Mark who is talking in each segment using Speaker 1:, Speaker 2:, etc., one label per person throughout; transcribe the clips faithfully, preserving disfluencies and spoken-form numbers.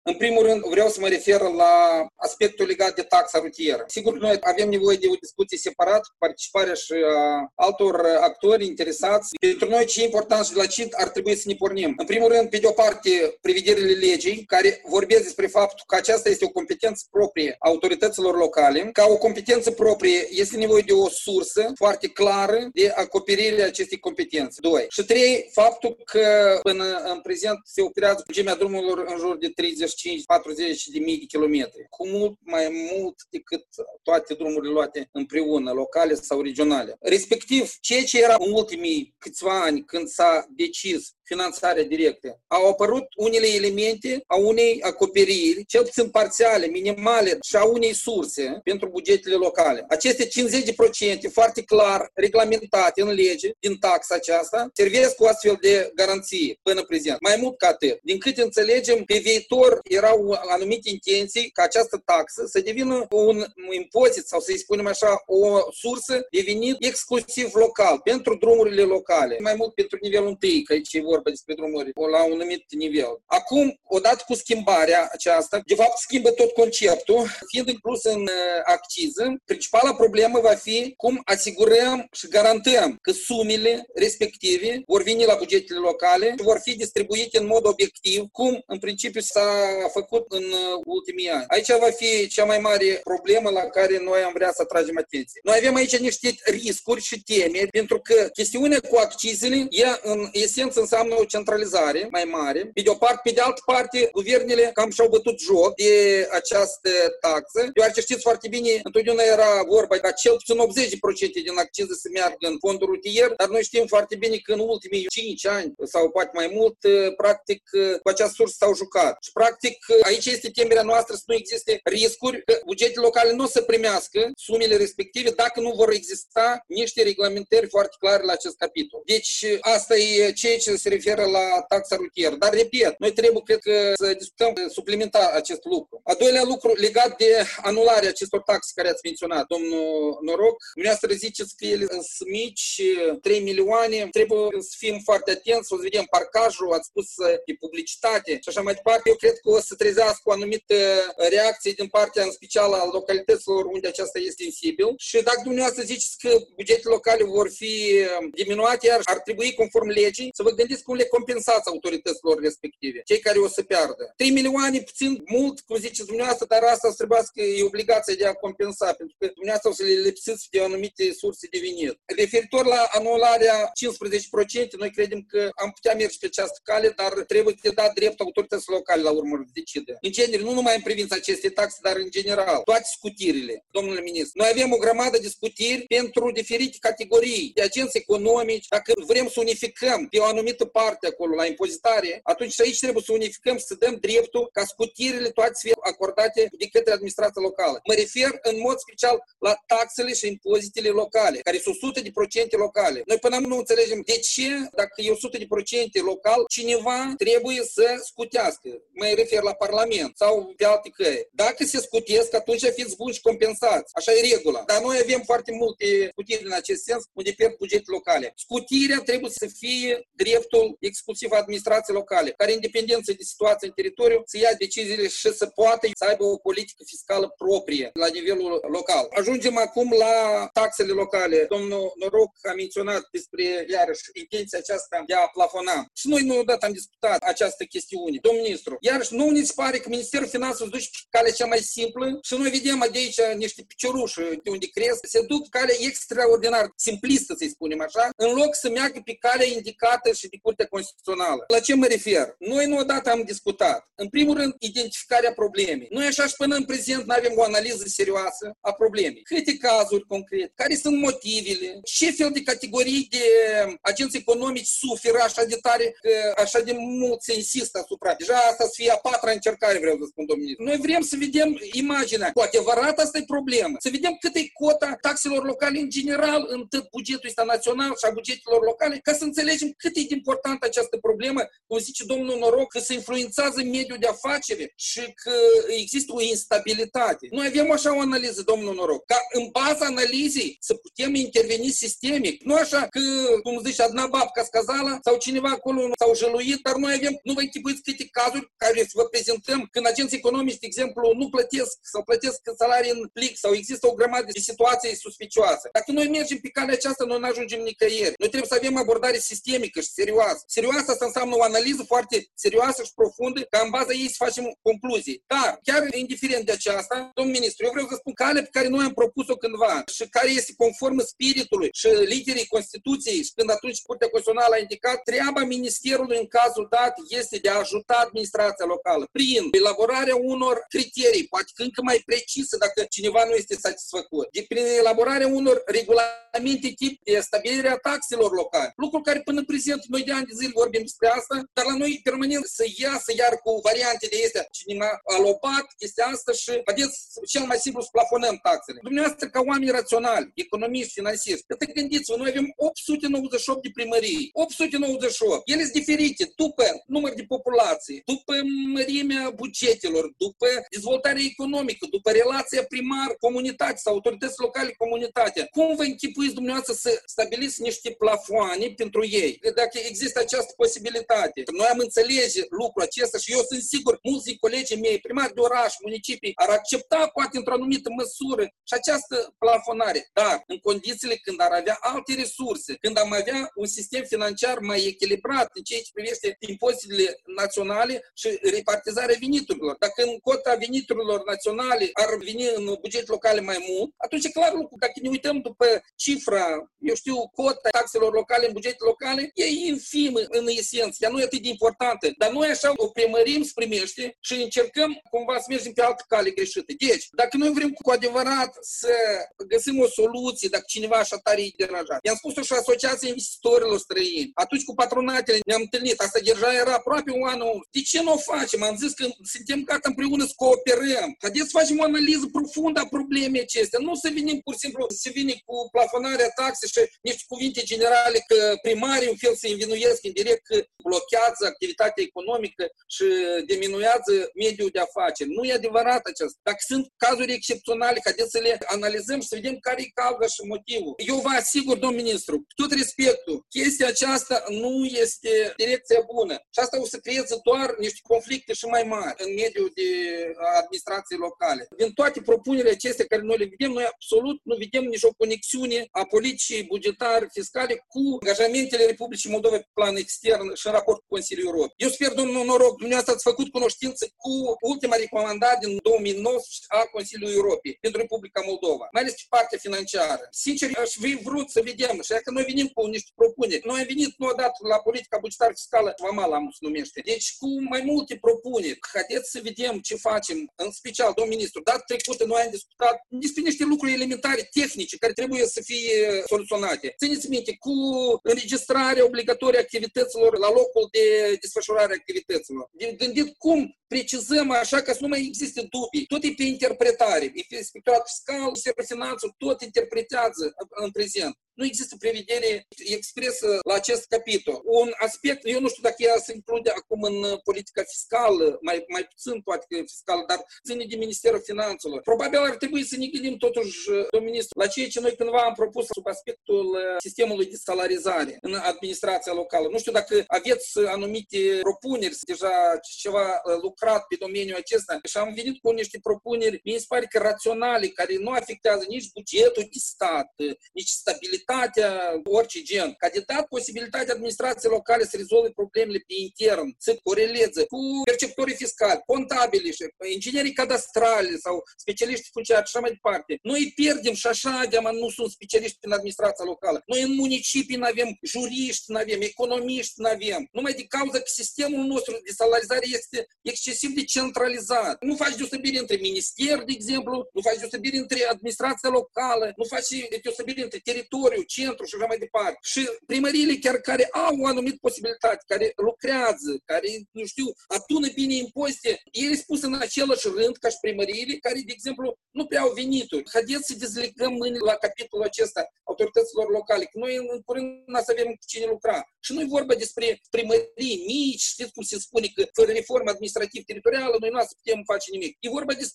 Speaker 1: În primul rând, vreau să mă refer la aspectul legat de taxa rutieră. Sigur, noi avem nevoie de o discuție separată, cu participarea și a altor actori interesați. Pentru noi ce e important și de la ce ar trebui să ne pornim. În primul rând, pe de o parte, prevederile legii, care vorbesc despre faptul că aceasta este o competență proprie a autorităților locale. Ca o competență proprie, este nevoie de o sursă foarte clară de acoperire a acestei competențe. Doi. Și trei, faptul că până în prezent se operează lungimea drumurilor în jur de treizeci și cinci patruzeci de mii de kilometri, cu mult mai mult decât toate drumurile luate împreună, locale sau regionale. Respectiv, ceea ce era în ultimii câțiva ani când s-a decis finanțarea directă, au apărut unele elemente a unei acoperiri, cel puțin parțiale, minimale, și a unei surse pentru bugetele locale. Aceste cincizeci la sută foarte clar reglamentate în lege din taxa aceasta servesc cu astfel de garanție până prezent. Mai mult ca atât, din câte înțelegem, pe viitor erau anumite intenții ca această taxă să devină un impozit sau să-i spunem așa, o sursă de venit exclusiv local, pentru drumurile locale, mai mult pentru nivelul întâi, că aici e vorba despre drumuri la un anumit nivel. Acum, odată cu schimbarea aceasta, de fapt schimbă tot conceptul, fiind inclus în acciză, principala problemă va fi cum asigurăm și garantăm că sumele respective vor veni la bugetele locale și vor fi distribuite în mod obiectiv, cum în principiu s-a făcut în ultimii ani. Aici va fi cea mai mare problemă la care noi am vrea să atragem atenție. Noi avem aici niște riscuri și temeri, pentru că chestiunea cu accizele, ea în esență înseamnă o centralizare mai mare. Pe de o parte, pe de altă parte, guvernele cam și-au bătut joc de această taxă, deoarece știți foarte bine, întotdeauna era vorba ca cel puțin optzeci la sută din acciză să meargă în fondul rutier, dar noi știm foarte bine că în ultimii cinci ani sau poate mai mult, practic, cu această sursă s-au jucat. Și practic, aici este temerea noastră să nu existe riscuri că bugetele locale nu o să primească sumele respective dacă nu vor exista niște reglementări foarte clare la acest capitol. Deci, asta e ceea ce se referă la taxa rutieră. Dar, repet, noi trebuie, cred că, să discutăm suplimentar acest lucru. A doilea lucru legat de anularea acestor taxe care ați menționat, domnul Noroc, dumneavoastră ziceți că ele sunt mici, trei milioane, trebuie să fim foarte atenți, să vedem parcajul, ați spus de publicitate și așa mai departe. Eu cred că o să trezească o anumită reacție din partea, în special, a localităților unde aceasta este sensibil. Și dacă dumneavoastră ziceți că bugetele locale vor fi diminuate, iar ar trebui, conform legii, să vă gândiți cum le compensați autorităților respective, cei care o să piardă. trei milioane, puțin mult, cum ziceți dumneavoastră, dar asta să trebuiască, e obligația de a compensa, pentru că dumneavoastră o să le lipsiți de anumite surse de venit. Referitor la anularea cincisprezece la sută, noi credem că am putea merge pe această cale, dar trebuie să dat drept autorităților locale la urmă să decidă. În genere, nu numai în privința acestei taxe, dar în general, toate scutirile, domnule ministru. Noi avem o grămadă de scutiri pentru diferite categorii de agenți economici. Dacă vrem să unificăm pe o anumită parte acolo la impozitare, atunci aici trebuie să unificăm, să dăm dreptul ca scutirile toate să fie acordate de către administrația locală. Mă refer în mod special la taxele și impozitele locale, care sunt o sută la sută locale. Noi până nu înțelegem de ce, dacă e o sută la sută local, cineva trebuie să scutească. Mă refer la Parlament sau pe alte căi. Dacă se scutesc, atunci fiți buni și compensați. Așa e regula. Dar noi avem foarte multe scutiri în acest sens, unde pierd bugete locale. Scutirea trebuie să fie dreptul exclusiv a administrației locale, care, independență de situație în teritoriu, să ia deciziile și să poată să aibă o politică fiscală proprie la nivelul local. Ajungem acum la taxele locale. Domnul Noroc a menționat despre, iarăși, intenția aceasta de a plafona. Și noi nu odată am discutat această chestiune. Domnul ministru, iarăși nu ne se pare că Ministerul Finanțelor se duce pe calea cea mai simplă și noi vedem de aici niște picioruși de unde cresc, se duc pe calea extraordinar simplistă, să-i spunem așa, în loc să meargă pe calea indicată și de Curtea Constituțională. La ce mă refer? Noi nu odată am discutat. În primul rând, identificarea problemei. Noi așa și până în prezent nu avem o analiză serioasă a problemei. Câte cazuri concret? Care sunt motivele? Ce fel de categorii de agenți economici suferă așa de tare, că așa de mult se insistă asupra? Deja asta să fie a patra încercare, vreau să spun, domnul ministru. Noi vrem să vedem imaginea. Cu adevărat asta e problema. Să vedem cât e cota taxelor locale în general în tot bugetul ăsta național și a bugetelor locale, ca să înțelegem cât e de importantă această problemă, cum zice domnul Noroc, că se influențează mediul de afaceri și că există o instabilitate. Noi avem așa o analiză, domnul Noroc, ca în baza analizei să putem interveni sistemic. Nu așa că, cum zice Adna Babka Scazala sau cineva acolo s-au jăluit, dar noi avem, nu vă închipuiți câte cazuri care să vă prezentăm când agenții economici, de exemplu, nu plătesc sau plătesc salarii în plic sau există o grămadă de situații suspicioase. Dacă noi mergem pe calea aceasta, noi nu ajungem nicăieri. Noi trebuie să avem abordare sistemică și serioasă. Serioasă asta înseamnă o analiză foarte serioasă și profundă, ca în baza ei să facem concluzii. Dar, chiar indiferent de aceasta, domnul ministru, eu vreau să spun calea pe care noi am propus-o cândva și care este conformă spiritului și literei Constituției și când atunci Curtea Constituțională a indicat, treaba Ministerului în cazul dat este de a ajuta administrația locală prin elaborarea unor criterii, poate că încă mai precise dacă cineva nu este satisfăcut, de prin elaborarea unor regulamente tip de stabilire a taxelor locale. Lucru care până în prezent noi de ani de zile vorbim despre asta, dar la noi permanent să iasă iar cu variante de astea. Cineva a lopat chestia asta și vedeți, cel mai simplu să plafonăm taxele. Dumneavoastră ca oameni raționali, economiști, financieri, că te gândiți-vă, noi avem opt sute nouăzeci și opt de primării, opt sute nouăzeci și opt. Ele sunt diferite după număr de populație, după mărimea bugetelor, după dezvoltarea economică, după relația primar-comunitate sau autorități locale-comunitate. Cum vă închipuiți dumneavoastră să stabiliți niște plafoane pentru ei? Dacă există această posibilitate. Noi am înțelege lucrul acesta și eu sunt sigur, mulți colegii mei, primari de oraș, municipii, ar accepta poate într-o anumită măsură și această plafonare. Dar în condițiile când ar avea alte resurse, când am avea un sistem financiar mai echilibrat în ceea ce privește impozitele naționale și repartizarea veniturilor. Dacă în cota veniturilor naționale ar veni în buget locale mai mult, atunci e clar lucru. Dacă ne uităm după cifra, eu știu, cota taxelor locale în bugete locale, e infimă în esență, ea nu e atât de importantă. Dar noi așa o primărim spre mește și încercăm cumva să mergem pe altă cale greșită. Deci, dacă noi vrem cu adevărat să găsim o soluție, dacă cineva așa tare e deranjat. I-am spus-o și Asociația Investitorilor Străini. Atunci cu patronatele ne-am întâlnit. Asta deja era aproape un an. De ce nu o facem? Am zis că suntem gata împreună să cooperăm. Haideți să facem o analiză profundă a problemei acestea. Nu să venim pur și simplu, să venim cu plafonarea taxe și niște cuvinte generale că primarii în fel se învinuiesc indirect că blochează activitatea economică și diminuează mediul de afaceri. Nu e adevărat acesta. Dacă sunt cazuri excepționale, haideți să le analizăm și să vedem care e cauza și motivul. Eu vă asigur, domn ministru, cu tot respectul, chestia aceasta nu este direcția bună. Și asta o să creeze doar niște conflicte și mai mari în mediul de administrației locale. Din toate propunerile acestea care noi le vedem, noi absolut nu vedem nicio conexiune a politicii bugetare fiscale cu angajamentele Republicii Moldova pe plan extern și în raport cu Consiliul Europei. Eu sper, domnul Noroc, dumneavoastră ați făcut cunoștință cu ultima recomandare din două mii nouăsprezece a Consiliului Europei pentru Republica Moldova, mai ales pe partea financiară. Sincer, aș fi vrut să vedem și dacă noi venim cu niște propuneri. Noi am venit nu odată la politica bugetară fiscală, vamală am se numește. Deci cu mai multe propuneri. Haideți să vedem ce facem, în special, domnul ministru, data trecută noi am discutat despre niște lucruri elementare, tehnice, care trebuie să fie soluționate. Țineți minte, cu înregistrarea obligatorie a activităților la locul de desfășurare a activităților. De gândit cum precizăm așa ca să nu mai existe dubii. Tot e pe interpretare. Inspectoratul fiscal, Ministerul Finanțelor, tot interpretează în prezent. Nu există prevedere expresă la acest capitol. Un aspect, eu nu știu dacă ea se include acum în politica fiscală, mai, mai puțin poate că fiscală, dar ține de Ministerul Finanțelor. Probabil ar trebui să ne gândim totuși, domnul ministru, la ceea ce noi cândva am propus sub aspectul sistemului de salarizare în administrația locală. Nu știu dacă aveți anumite propuneri, deja ceva lucrat pe domeniul acesta și am venit cu niște propuneri, mi se pare că raționale, care nu afectează nici bugetul de stat, nici stabilitatea orice gen, ca de dat posibilitatea administrației locale să rezolve problemele pe intern, să coreleze cu perceptorii fiscali, contabili și inginerii cadastrali sau specialiști funciari și așa mai departe. Noi pierdem și așa de nu sunt specialiști în administrația locală. Noi în municipii nu avem juriști, nu avem economiști, nu avem. Numai de cauza că sistemul nostru de salarizare este excesiv de centralizat. Nu faci deosebire între minister, de exemplu, nu faci deosebire între administrația locală, nu faci deosebire între teritoriu, centru și așa mai departe. Și primăriile chiar care au o anumită posibilitate, care lucrează, care, nu știu, atună bine impozite, ele spus în același rând ca și primăriile care, de exemplu, nu prea au venituri. Haideți să dezlegăm mâine la capitolul acesta autorităților locale, că noi în curând nu să avem cu cine lucra. Și nu e vorba despre primării mici, știți cum se spune că fără reformă administrativ-teritorială noi nu o să putem face nimic. E vorba despre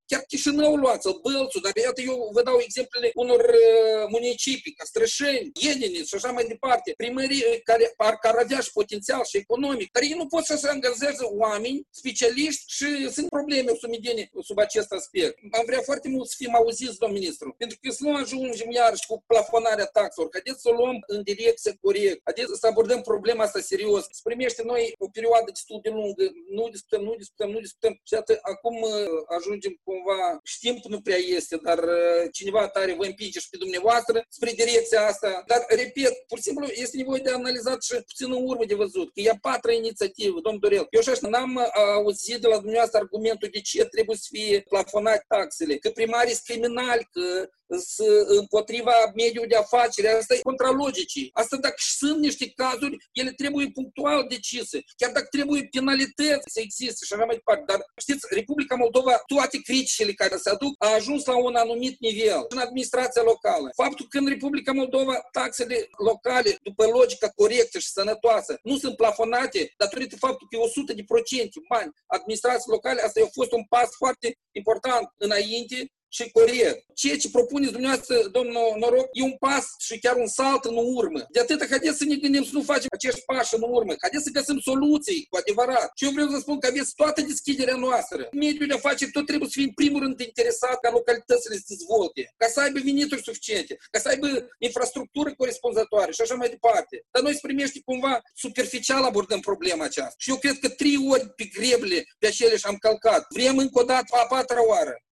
Speaker 1: chiar Chișinău luați-l, Bălțul, dar iată eu vă dau exemplele unor uh, municipii, ca Strășeni, Ieniniț și așa mai departe, primării care ar, care avea și potențial și economic, dar ei nu pot să se angajeze oameni, specialiști și sunt probleme sumedene sub acest aspect. Am vrea foarte mult să fim auziți, domn ministru, pentru că să nu ajungem iarăși cu plafonarea taxelor, haideți să o luăm în direcție corect, haideți să abordăm problema asta serios. Se primește noi o perioadă destul de lungă, nu discutăm, nu discutăm, nu discutăm și atât, acum ajungem cumva, știm că nu prea este, dar cineva tare vă împinge și pe dumneavoastră spre direcția asta. Dar, repet, pur și simplu este nevoie de analizat și puțin în urmă de văzut, că e a patra inițiativă, domn Dorel. Eu și așa n-am auzit de la dumneavoastră argumentul de ce trebuie să fie plafonate taxele, că primarii sunt criminali, că împotriva mediului de afaceri, asta e contralogicii. Asta dacă sunt niște cazuri, ele trebuie punctual decise, chiar dacă trebuie penalități să existe și așa mai departe. Dar știți, Republica Moldova, toate criticile care se aduc, a ajuns la un anumit nivel în administrația locală. Faptul că în Republica Moldova taxele locale, după logica corectă și sănătoasă, nu sunt plafonate, datorită faptului că e o sută de procente bani administrației locale, asta a fost un pas foarte important înainte și corect. Ceea ce propuneți dumneavoastră, domnul Noroc, e un pas și chiar un salt în urmă. De atât, haideți să ne gândim să nu facem acești pași în urmă. Haideți să găsim soluții, cu adevărat. Și eu vreau să spun că aveți toată deschiderea noastră. Mediul de afaceri tot trebuie să fie în primul rând interesat ca localitățile să se dezvolte, ca să aibă venituri suficiente, ca să aibă infrastructură corespunzătoare și așa mai departe. Dar noi se primește cumva superficial abordăm problema aceasta. Și eu cred că trei ori pe greble pe acele și-am calcat. Vrem încă o dată a patra oară.